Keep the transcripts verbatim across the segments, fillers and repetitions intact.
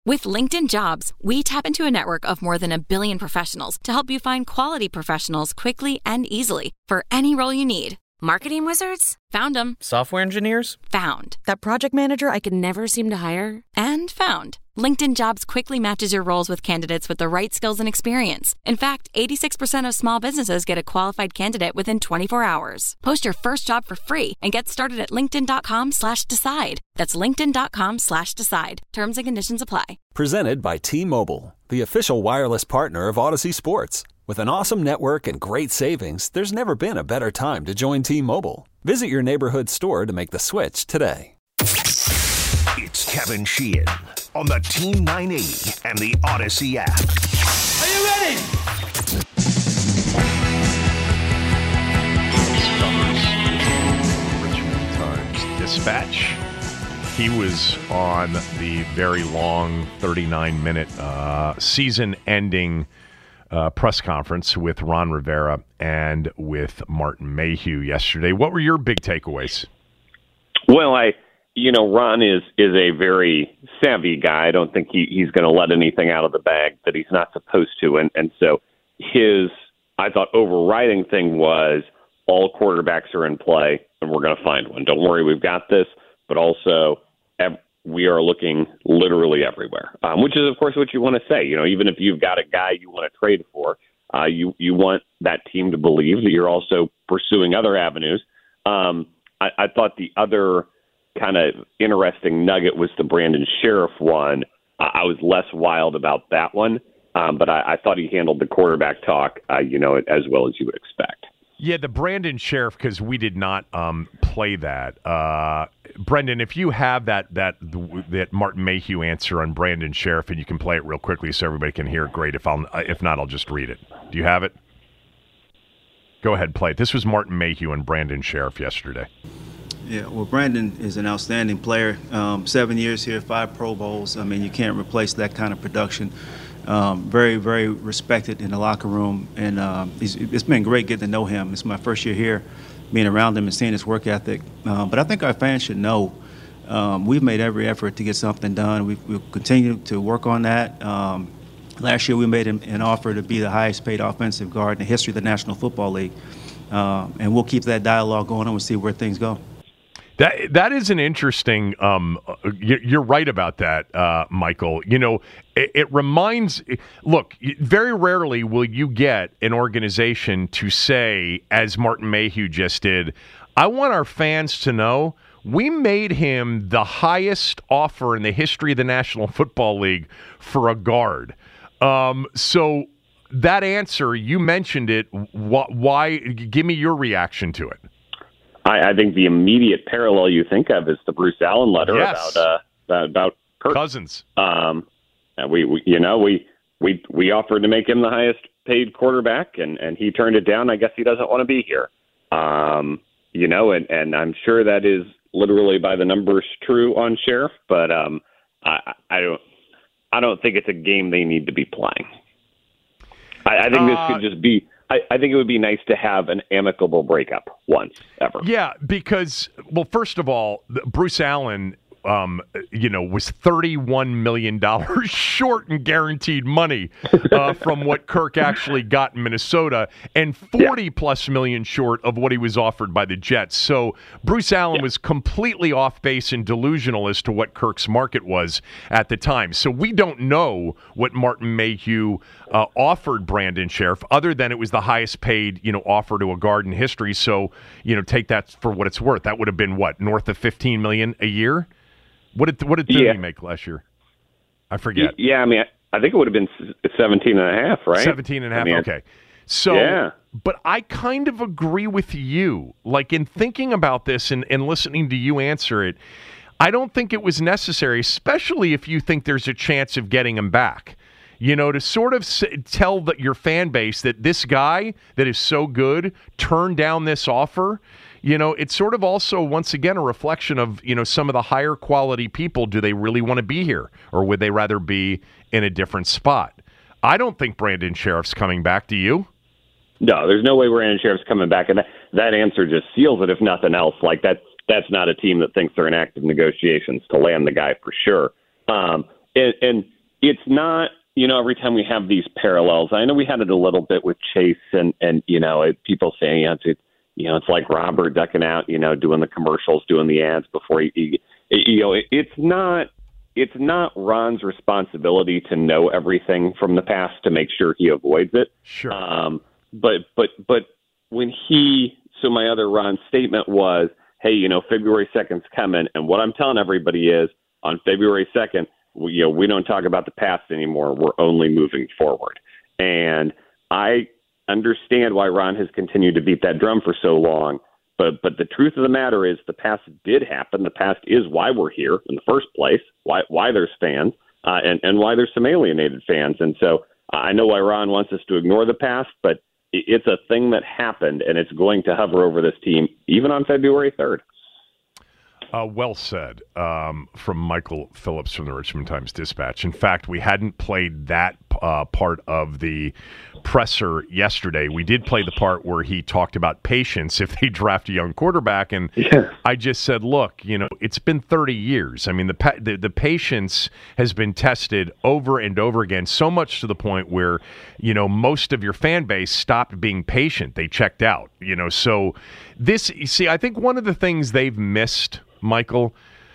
With LinkedIn Jobs, we tap into a network of more than a billion professionals to help you find quality professionals quickly and easily for any role you need. Marketing wizards? Found them. Software engineers? Found. That project manager I could never seem to hire? And found. LinkedIn Jobs quickly matches your roles with candidates with the right skills and experience. In fact, eighty-six percent of small businesses get a qualified candidate within twenty-four hours. Post your first job for free and get started at linkedin.com slash decide. That's linkedin.com slash decide. Terms and conditions apply. Presented by T-Mobile, the official wireless partner of Odyssey Sports. With an awesome network and great savings, there's never been a better time to join T-Mobile. Visit your neighborhood store to make the switch today. It's Kevin Sheehan on the Team nine eighty and the Odyssey app. Are you ready? Richmond Times-Dispatch. He was on the very long thirty-nine minute uh, season-ending uh, press conference with Ron Rivera and with Martin Mayhew yesterday. What were your big takeaways? Well, I, you know, Ron is is a very savvy guy. I don't think he, he's going to let anything out of the bag that he's not supposed to. And, and so his, I thought, overriding thing was all quarterbacks are in play and we're going to find one. Don't worry, we've got this. But also, we are looking literally everywhere, um, which is, of course, what you want to say. You know, even if you've got a guy you want to trade for, uh, you you want that team to believe that you're also pursuing other avenues. Um, I, I thought the other kind of interesting nugget was the Brandon Sheriff one. I, I was less wild about that one, um, but I, I thought he handled the quarterback talk, uh, you know, as well as you would expect. Yeah, the Brandon Sheriff, because we did not um, play that. Uh, Brendan, if you have that that that Martin Mayhew answer on Brandon Sheriff, and you can play it real quickly so everybody can hear it, great. If I'll if not, I'll just read it. Do you have it? Go ahead, play it. This was Martin Mayhew and Brandon Sheriff yesterday. Yeah, well, Brandon is an outstanding player. Um, seven years here, five Pro Bowls. I mean, you can't replace that kind of production. Um, very, very respected in the locker room, and um, he's, it's been great getting to know him. It's my first year here, being around him and seeing his work ethic. Um, but I think our fans should know um, we've made every effort to get something done. We've, we've continued to work on that. Um, last year we made him an offer to be the highest-paid offensive guard in the history of the National Football League, um, and we'll keep that dialogue going and we'll see where things go. That that is an interesting. Um, you're right about that, uh, Michael. You know, it, it reminds. Look, very rarely will you get an organization to say, as Martin Mayhew just did, "I want our fans to know we made him the highest offer in the history of the National Football League for a guard." Um, so that answer, you mentioned it. Wh- why? Give me your reaction to it. I, I think the immediate parallel you think of is the Bruce Allen letter yes. about uh, about Kirk Cousins. Um, we, we, you know, we we we offered to make him the highest paid quarterback, and, and he turned it down. I guess he doesn't want to be here. Um, you know, and, and I'm sure that is literally by the numbers true on Sheriff, but um, I, I don't I don't think it's a game they need to be playing. I, I think this uh, could just be. I, I think it would be nice to have an amicable breakup once, ever. Yeah, because, well, first of all, Bruce Allen, um, you know, was thirty-one million dollars short in guaranteed money uh, from what Kirk actually got in Minnesota, and forty-plus yeah. million short of what he was offered by the Jets. So Bruce Allen yeah. was completely off base and delusional as to what Kirk's market was at the time. So we don't know what Martin Mayhew uh, offered Brandon Sheriff, other than it was the highest paid, you know, offer to a guard in history. So, you know, take that for what it's worth. That would have been, what, north of fifteen million dollars a year? What did what did Dooney yeah. make last year? I forget. Yeah, I mean, I think it would have been seventeen and a half, right? seventeen and a half, I mean, okay. So, yeah. But I kind of agree with you. Like, in thinking about this and, and listening to you answer it, I don't think it was necessary, especially if you think there's a chance of getting him back. You know, to sort of s- tell the, your fan base that this guy that is so good turned down this offer. You know, it's sort of also, once again, a reflection of, you know, some of the higher quality people. Do they really want to be here, or would they rather be in a different spot? I don't think Brandon Sheriff's coming back. Do you? No, there's no way Brandon Sheriff's coming back. And that, that answer just seals it, if nothing else. Like, that, that's not a team that thinks they're in active negotiations to land the guy for sure. Um, and, and it's not, you know, every time we have these parallels, I know we had it a little bit with Chase and, and you know, it, people saying, you know, it's, you know, it's like Robert ducking out, you know, doing the commercials, doing the ads before he, he you know, it, it's not, it's not Ron's responsibility to know everything from the past to make sure he avoids it. Sure. Um, but, but, but when he, so my other Ron statement was, hey, you know, February second's coming. And what I'm telling everybody is on February second, we, you know, we don't talk about the past anymore. We're only moving forward. And I understand why Ron has continued to beat that drum for so long. But but the truth of the matter is the past did happen. The past is why we're here in the first place, why why there's fans, uh, and, and why there's some alienated fans. And so uh, I know why Ron wants us to ignore the past, but it, it's a thing that happened, and it's going to hover over this team even on February third. Uh, well said um, from Michael Phillips from the Richmond Times-Dispatch. In fact, we hadn't played that uh, part of the presser yesterday. We did play the part where he talked about patience if they draft a young quarterback, and yeah. I just said, look, you know, it's been thirty years. I mean, the, pa- the the patience has been tested over and over again, so much to the point where, you know, most of your fan base stopped being patient. They checked out, you know. So this, you see, I think one of the things they've missed, Michael,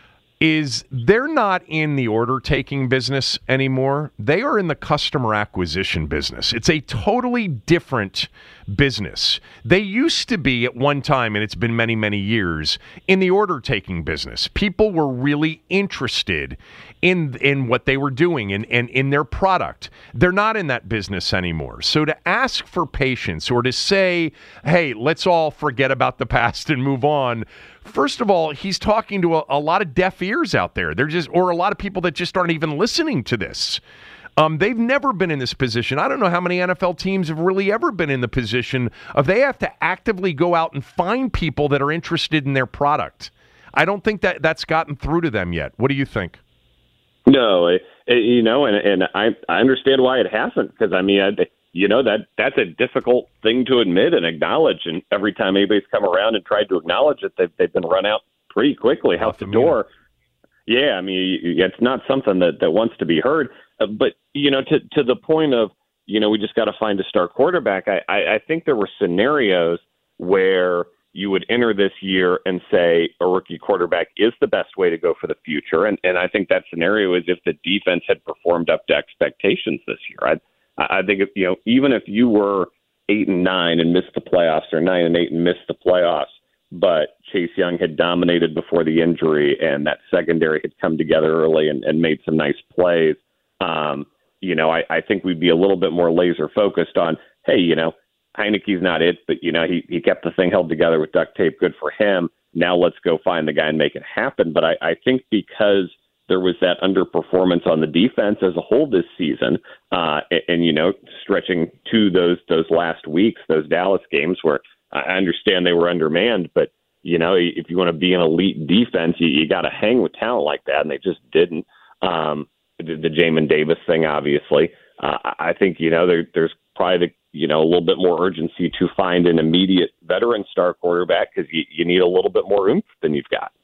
is they're not in the order-taking business anymore. They are in the customer acquisition business. It's a totally different business. They used to be at one time, and it's been many, many years, in the order-taking business. People were really interested in in what they were doing and, and in their product. They're not in that business anymore. So to ask for patience or to say, hey, let's all forget about the past and move on, first of all, he's talking to a, a lot of deaf ears out there. They're just, or a lot of people that just aren't even listening to this. Um, they've never been in this position. I don't know how many N F L teams have really ever been in the position of they have to actively go out and find people that are interested in their product. I don't think that that's gotten through to them yet. What do you think? No, it, it, you know, and and I I understand why it hasn't, because I mean, I, you know, that that's a difficult thing to admit and acknowledge. And every time anybody's come around and tried to acknowledge it, they've they've been run out pretty quickly out the door. Yeah, I mean, it's not something that, that wants to be heard. Uh, but you know, to to the point of, you know, we just got to find a star quarterback. I, I I think there were scenarios where you would enter this year and say a rookie quarterback is the best way to go for the future. And and I think that scenario is if the defense had performed up to expectations this year. I I think if, you know, even if you were eight and nine and missed the playoffs, or nine and eight and missed the playoffs, but Chase Young had dominated before the injury and that secondary had come together early and, and made some nice plays, um, you know, I, I think we'd be a little bit more laser focused on, hey, you know, Heineke's not it, but, you know, he, he kept the thing held together with duct tape. Good for him. Now let's go find the guy and make it happen. But I, I think because there was that underperformance on the defense as a whole this season, uh, and, and, you know, stretching to those those last weeks, those Dallas games where I understand they were undermanned, but, you know, if you want to be an elite defense, you, you got to hang with talent like that, and they just didn't. Um, the, the Jamin Davis thing, obviously. Uh, I think, you know, there, there's probably the, you know, a little bit more urgency to find an immediate veteran star quarterback because you, you need a little bit more oomph than you've got.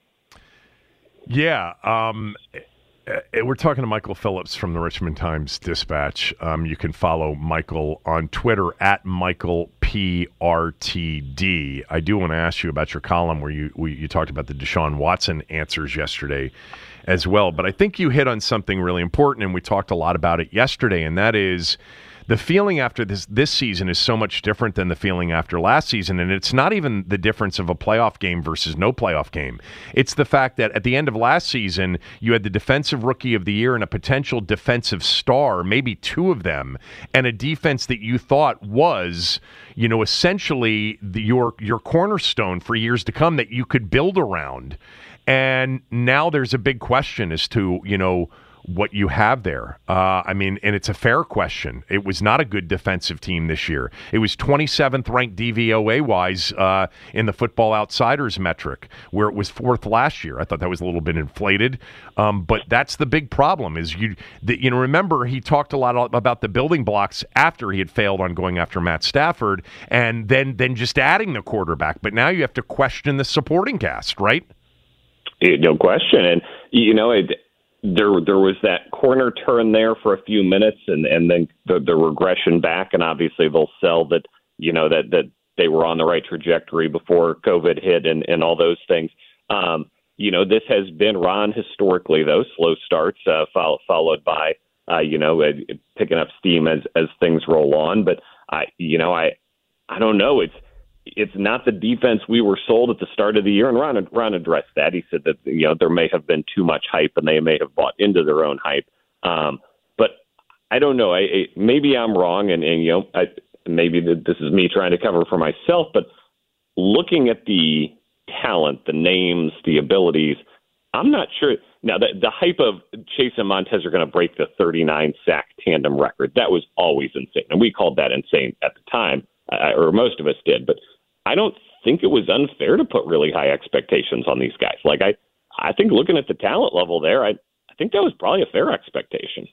Yeah. Um, we're talking to Michael Phillips from the Richmond Times-Dispatch. Um, you can follow Michael on Twitter at Michael P R T D. I do want to ask you about your column where you we, you talked about the Deshaun Watson answers yesterday as well. But I think you hit on something really important, and we talked a lot about it yesterday, and that is the feeling after this this season is so much different than the feeling after last season, and it's not even the difference of a playoff game versus no playoff game. It's the fact that at the end of last season, you had the Defensive Rookie of the Year and a potential defensive star, maybe two of them, and a defense that you thought was, you know, essentially the, your your cornerstone for years to come that you could build around. And now there's a big question as to, you know, what you have there. Uh, I mean, and it's a fair question. It was not a good defensive team this year. It was twenty-seventh ranked D V O A-wise uh, in the Football Outsiders metric, where it was fourth last year. I thought that was a little bit inflated. Um, but that's the big problem is, you the, you know, remember he talked a lot about the building blocks after he had failed on going after Matt Stafford and then, then just adding the quarterback. But now you have to question the supporting cast, right? No question. And, you know, it, there there was that corner turn there for a few minutes, and, and then the, the regression back, and obviously they'll sell that, you know, that, that they were on the right trajectory before COVID hit and, and all those things. Um, you know, this has been Ron historically, though, slow starts uh, follow, followed by, uh, you know, uh, picking up steam as, as things roll on. But, I, you know, I I don't know. It's it's not the defense we were sold at the start of the year. And Ron, Ron addressed that. He said that, you know, there may have been too much hype and they may have bought into their own hype. Um, but I don't know. I, I maybe I'm wrong. And, and you know, I, maybe this is me trying to cover for myself. But looking at the talent, the names, the abilities, I'm not sure. Now, the, the hype of Chase and Montez are going to break the thirty-nine sack tandem record. That was always insane. And we called that insane at the time, uh, or most of us did. But I don't think it was unfair to put really high expectations on these guys. Like, I, I think looking at the talent level there, I, I think that was probably a fair expectation.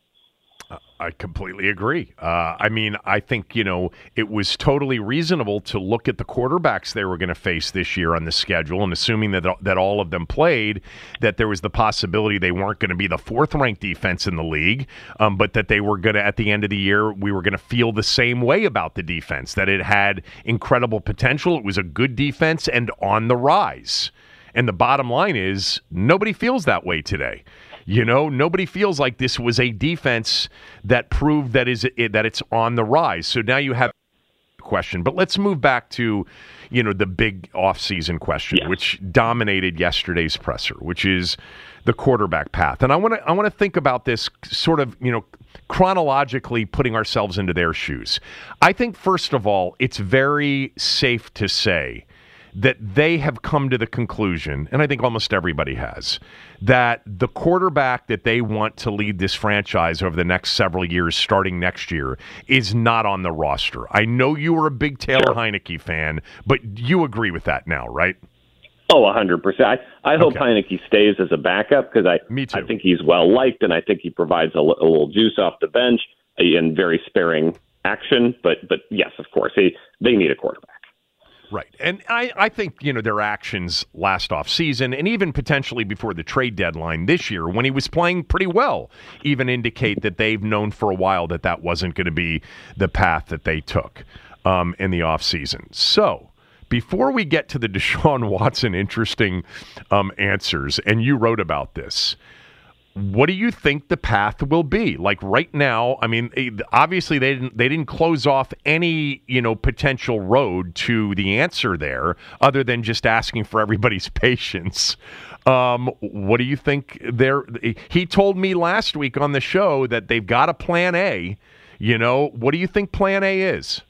I completely agree. Uh, I mean, I think, you know, it was totally reasonable to look at the quarterbacks they were going to face this year on the schedule, and assuming that that all of them played, that there was the possibility they weren't going to be the fourth-ranked defense in the league, um, but that they were going to, at the end of the year, we were going to feel the same way about the defense, that it had incredible potential. It was a good defense and on the rise. And the bottom line is nobody feels that way today. You know, nobody feels like this was a defense that proved that is that it's on the rise. So now you have a question. But let's move back to, you know, the big offseason question, yeah. which dominated yesterday's presser, which is the quarterback path. And I want to I want to think about this sort of, you know, chronologically putting ourselves into their shoes. I think, first of all, it's very safe to say that they have come to the conclusion, and I think almost everybody has, that the quarterback that they want to lead this franchise over the next several years, starting next year, is not on the roster. I know you were a big Taylor sure. Heineke fan, but you agree with that now, right? Oh, one hundred percent. I, I hope okay. Heineke stays as a backup because I, Me too. I think he's well-liked, and I think he provides a, a little juice off the bench in very sparing action. But, but yes, of course, they, they need a quarterback. Right. And I, I think, you know, their actions last offseason and even potentially before the trade deadline this year when he was playing pretty well even indicate that they've known for a while that that wasn't going to be the path that they took um, in the offseason. So before we get to the Deshaun Watson interesting um, answers, and you wrote about this, what do you think the path will be? Like right now, I mean, obviously they didn't they didn't close off any, you know, potential road to the answer there, other than just asking for everybody's patience. Um, what do you think? There, he told me last week on the show that they've got a plan A. You know, what do you think Plan A is?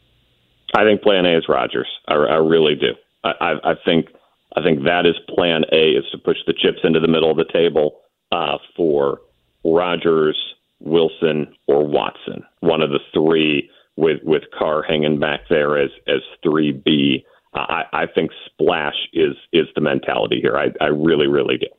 I think Plan A is Rodgers. I, I really do. I, I, I think I think that is Plan A, is to push the chips into the middle of the table. Uh, for Rodgers, Wilson, or Watson, one of the three, with with Carr hanging back there as as three B. Uh, I, I think splash is is the mentality here. I, I really, really do.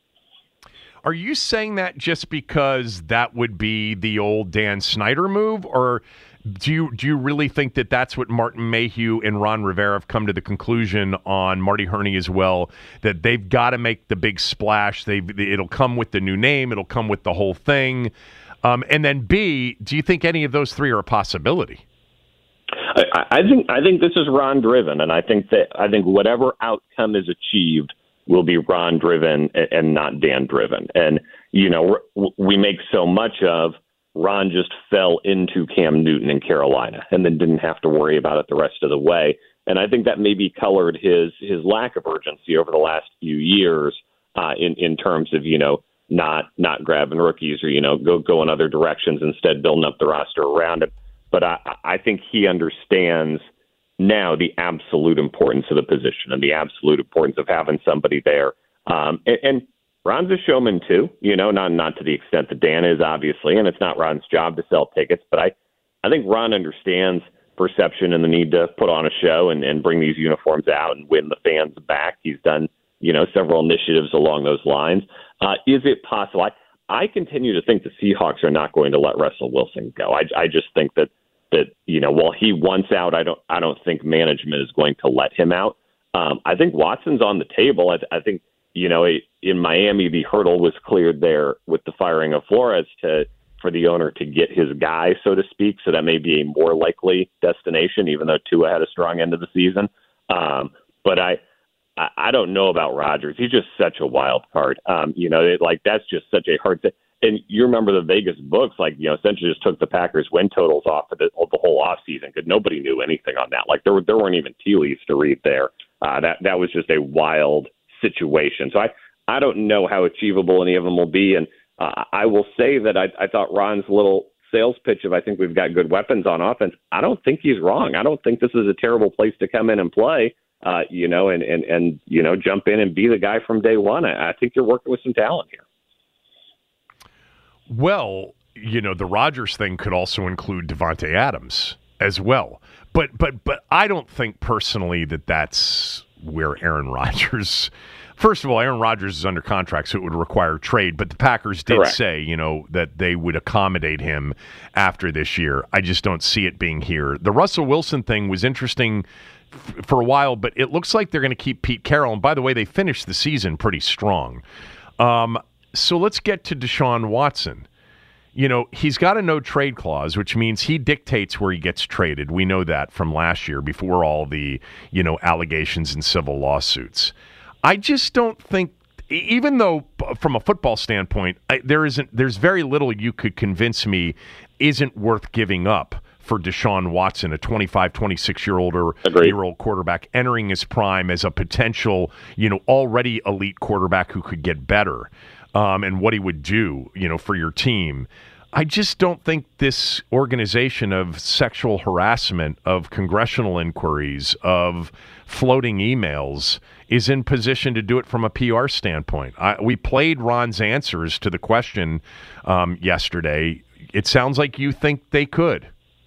Are you saying that just because that would be the old Dan Snyder move, or do you do you really think that that's what Martin Mayhew and Ron Rivera have come to the conclusion on, Marty Herney as well, that they've got to make the big splash? They it'll come with the new name, it'll come with the whole thing, um, and then B, do you think any of those three are a possibility? I, I think I think this is Ron driven, and I think that I think whatever outcome is achieved will be Ron driven and not Dan driven. And you know, we make so much of Ron just fell into Cam Newton in Carolina and then didn't have to worry about it the rest of the way. And I think that maybe colored his his lack of urgency over the last few years uh, in in terms of, you know, not not grabbing rookies or, you know, go go in other directions, instead building up the roster around him. But I, I think he understands now the absolute importance of the position and the absolute importance of having somebody there. Um, and, and Ron's a showman too, you know, not not to the extent that Dan is, obviously, and it's not Ron's job to sell tickets, but I, I think Ron understands perception and the need to put on a show and, and bring these uniforms out and win the fans back. He's done, you know, several initiatives along those lines. Uh, is it possible? I, I continue to think the Seahawks are not going to let Russell Wilson go. I, I just think that, that, you know, while he wants out, I don't, I don't think management is going to let him out. Um, I think Watson's on the table. I, I think, you know, it, in Miami, the hurdle was cleared there with the firing of Flores to for the owner to get his guy, so to speak. So that may be a more likely destination, even though Tua had a strong end of the season. Um, but I, I, I don't know about Rodgers. He's just such a wild card. Um, you know, it, like that's just such a hard thing. And you remember the Vegas books, like, you know, essentially just took the Packers win totals off of the, of the whole offseason because nobody knew anything on that. Like there were, there weren't even tea leaves to read there. Uh, that, that was just a wild situation. So I, I don't know how achievable any of them will be. And uh, I will say that I, I thought Ron's little sales pitch of I think we've got good weapons on offense. I don't think he's wrong. I don't think this is a terrible place to come in and play, uh, you know, and, and, and, you know, jump in and be the guy from day one. I, I think you're working with some talent here. Well, you know, the Rodgers thing could also include Devontae Adams as well. But but but I don't think personally that that's where Aaron Rodgers – first of all, Aaron Rodgers is under contract, so it would require trade. But the Packers did Correct. say, you know, that they would accommodate him after this year. I just don't see it being here. The Russell Wilson thing was interesting f- for a while, but it looks like they're going to keep Pete Carroll. And by the way, they finished the season pretty strong. Um, so let's get to Deshaun Watson. You know, he's got a no-trade clause, which means he dictates where he gets traded. We know that from last year before all the, you know, allegations and civil lawsuits. I just don't think, even though from a football standpoint, I, there isn't, there's very little you could convince me isn't worth giving up for Deshaun Watson, a twenty-five, twenty-six-year-old or year-old quarterback entering his prime as a potential, you know, already elite quarterback who could get better, um, and what he would do, you know, for your team. I just don't think this organization of sexual harassment, of congressional inquiries, of floating emails is in position to do it from a P R standpoint. I, we played Ron's answers to the question um, yesterday. It sounds like you think they could.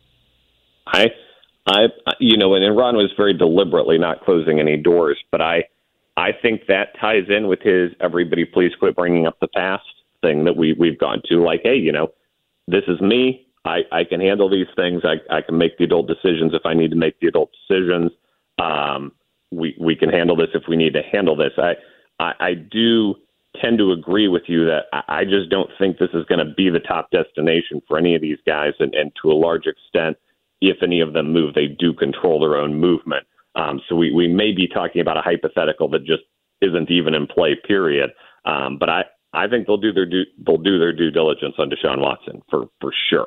I, I, you know, and Ron was very deliberately not closing any doors, but I, I think that ties in with his "everybody please quit bringing up the past" thing that we we've gone to. Like, hey, you know, this is me. I, I can handle these things. I, I can make the adult decisions if I need to make the adult decisions. Um, we we can handle this if we need to handle this. I I, I do tend to agree with you that I, I just don't think this is going to be the top destination for any of these guys, and, and to a large extent, if any of them move, they do control their own movement. Um, so we, we may be talking about a hypothetical that just isn't even in play, period. Um, but I, I think they'll do their due, they'll do their due diligence on Deshaun Watson for, for sure.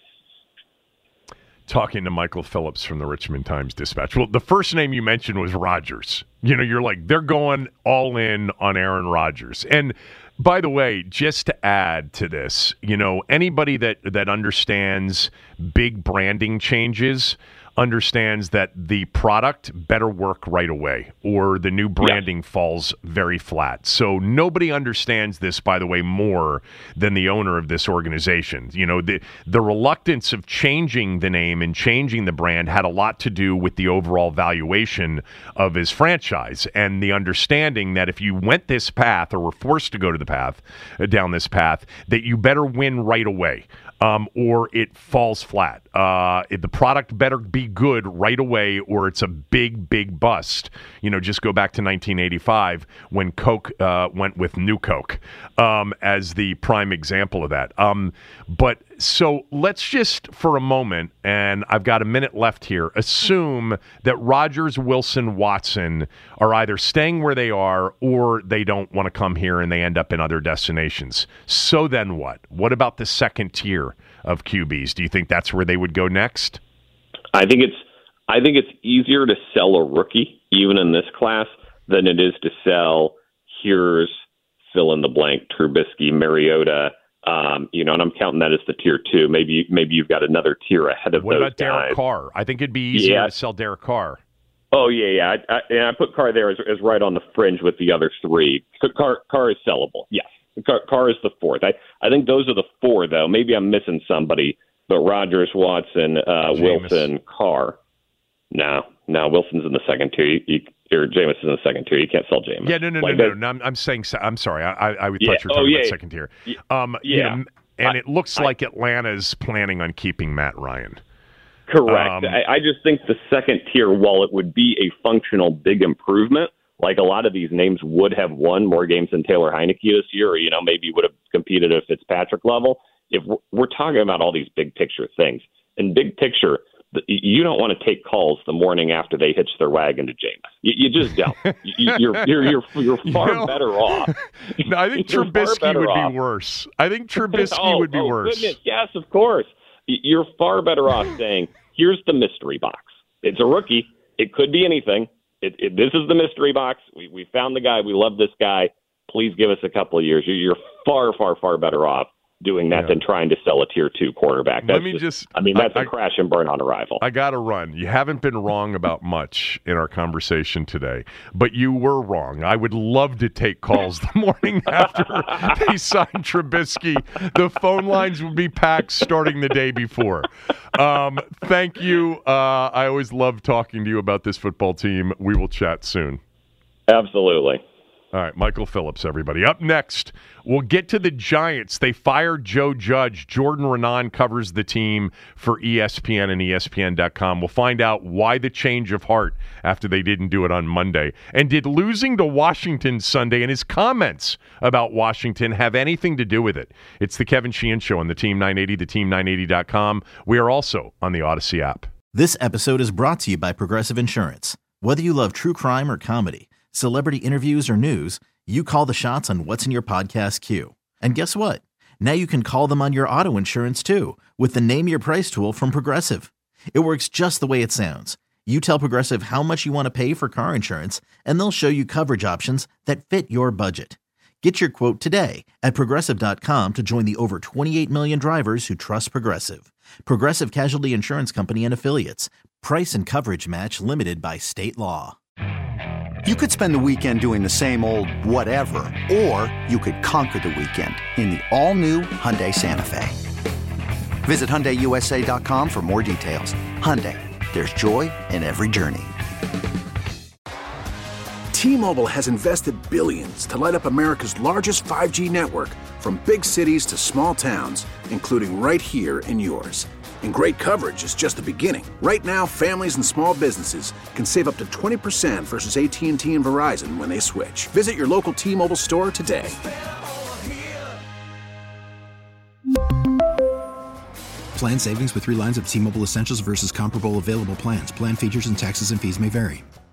Talking to Michael Phillips from the Richmond Times-Dispatch. Well, the first name you mentioned was Rodgers. You know, you're like, they're going all in on Aaron Rodgers. And by the way, just to add to this, you know, anybody that, that understands big branding changes understands that the product better work right away or the new branding yeah. falls very flat. So nobody understands this, by the way, more than the owner of this organization. You know, the the reluctance of changing the name and changing the brand had a lot to do with the overall valuation of his franchise and the understanding that if you went this path or were forced to go to the path, uh, down this path, that you better win right away. Um, or it falls flat. Uh, the product better be good right away, or it's a big, big bust. You know, just go back to nineteen eighty-five when Coke uh, went with New Coke um, as the prime example of that. Um, but so let's just, for a moment, and I've got a minute left here, assume that Rodgers, Wilson, Watson are either staying where they are or they don't want to come here and they end up in other destinations. So then what? What about the second tier of Q Bs? Do you think that's where they would go next? I think it's I think it's easier to sell a rookie, even in this class, than it is to sell here's fill in the blank, Trubisky, Mariota, um, you know, and I'm counting that as the tier two. Maybe maybe you've got another tier ahead of what those about Derek guys. Carr? I think it'd be easier yeah. to sell Derek Carr. Oh yeah, yeah. I, I, and I put Carr there as, as right on the fringe with the other three. Carr, Carr is sellable. Yes, Carr, Carr is the fourth. I, I think those are the four, though. Maybe I'm missing somebody, but Rodgers, Watson, uh, Wilson, Carr. No, no, Wilson's in the second tier. You, you, or Jameis is in the second tier. You can't sell Jameis. Yeah, no, no, like no, that, no, no. I'm, I'm saying. I'm sorry. I, I, I thought yeah. you were talking oh, yeah. about second tier. Um, yeah. You know, and I, it looks I, like Atlanta's planning on keeping Matt Ryan. Correct. Um, I, I just think the second tier, while it would be a functional big improvement, like a lot of these names would have won more games than Taylor Heineke this year, or, you know, maybe would have competed at Fitzpatrick level. If we're, we're talking about all these big picture things, in big picture, you don't want to take calls the morning after they hitch their wagon to Jameis. You, you just don't. You, you're, you're, you're, you're far you know, better off. No, I think Trubisky would off. be worse. I think Trubisky oh, would be oh, worse. Goodness. Yes, of course. You're far better off saying, here's the mystery box. It's a rookie. It could be anything. It, it, this is the mystery box. We, we found the guy. We love this guy. Please give us a couple of years. You're, you're far, far, far better off doing that yeah. than trying to sell a tier two quarterback. That's Let me just, just I mean, that's I, a crash and burn on arrival. I got to run. You haven't been wrong about much in our conversation today, but you were wrong. I would love to take calls the morning after they signed Trubisky. The phone lines would be packed starting the day before. Um, thank you. Uh, I always love talking to you about this football team. We will chat soon. Absolutely. All right, Michael Phillips, everybody. Up next, we'll get to the Giants. They fired Joe Judge. Jordan Renan covers the team for E S P N and E S P N dot com. We'll find out why the change of heart after they didn't do it on Monday. And did losing to Washington Sunday and his comments about Washington have anything to do with it? It's the Kevin Sheehan Show on the Team nine eighty, the team nine eighty dot com. We are also on the Odyssey app. This episode is brought to you by Progressive Insurance. Whether you love true crime or comedy, celebrity interviews or news, you call the shots on what's in your podcast queue. And guess what? Now you can call them on your auto insurance too with the Name Your Price tool from Progressive. It works just the way it sounds. You tell Progressive how much you want to pay for car insurance, and they'll show you coverage options that fit your budget. Get your quote today at Progressive dot com to join the over twenty-eight million drivers who trust Progressive. Progressive Casualty Insurance Company and Affiliates. Price and coverage match limited by state law. You could spend the weekend doing the same old whatever, or you could conquer the weekend in the all-new Hyundai Santa Fe. Visit Hyundai U S A dot com for more details. Hyundai, there's joy in every journey. T-Mobile has invested billions to light up America's largest five G network, from big cities to small towns, including right here in yours. And great coverage is just the beginning. Right now, families and small businesses can save up to twenty percent versus A T and T and Verizon when they switch. Visit your local T-Mobile store today. Plan savings with three lines of T-Mobile Essentials versus comparable available plans. Plan features and taxes and fees may vary.